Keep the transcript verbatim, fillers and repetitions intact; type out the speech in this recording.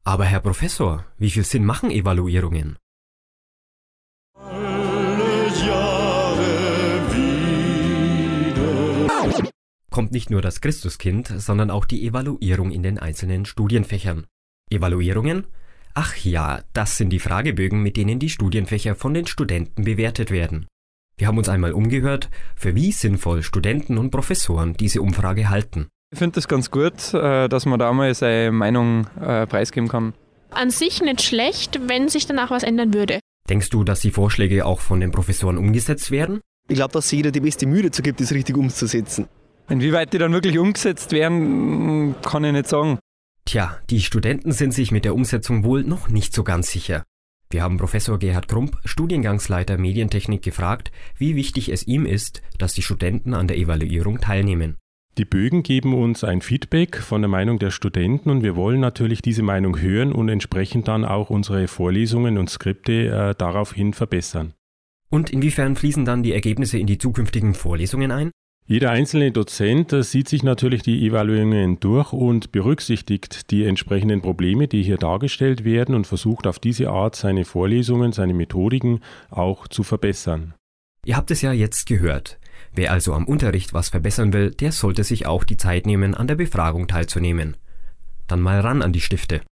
Aber Herr Professor, wie viel Sinn machen Evaluierungen? Kommt nicht nur das Christuskind, sondern auch die Evaluierung in den einzelnen Studienfächern. Evaluierungen? Ach ja, das sind die Fragebögen, mit denen die Studienfächer von den Studenten bewertet werden. Wir haben uns einmal umgehört, für wie sinnvoll Studenten und Professoren diese Umfrage halten. Ich finde es ganz gut, dass man da mal seine Meinung preisgeben kann. An sich nicht schlecht, wenn sich danach was ändern würde. Denkst du, dass die Vorschläge auch von den Professoren umgesetzt werden? Ich glaube, dass jeder die beste Mühe dazu gibt, das richtig umzusetzen. Inwieweit die dann wirklich umgesetzt werden, kann ich nicht sagen. Tja, die Studenten sind sich mit der Umsetzung wohl noch nicht so ganz sicher. Wir haben Professor Gerhard Krump, Studiengangsleiter Medientechnik, gefragt, wie wichtig es ihm ist, dass die Studenten an der Evaluierung teilnehmen. Die Bögen geben uns ein Feedback von der Meinung der Studenten und wir wollen natürlich diese Meinung hören und entsprechend dann auch unsere Vorlesungen und Skripte äh, daraufhin verbessern. Und inwiefern fließen dann die Ergebnisse in die zukünftigen Vorlesungen ein? Jeder einzelne Dozent sieht sich natürlich die Evaluierungen durch und berücksichtigt die entsprechenden Probleme, die hier dargestellt werden und versucht auf diese Art seine Vorlesungen, seine Methodiken auch zu verbessern. Ihr habt es ja jetzt gehört. Wer also am Unterricht was verbessern will, der sollte sich auch die Zeit nehmen, an der Befragung teilzunehmen. Dann mal ran an die Stifte.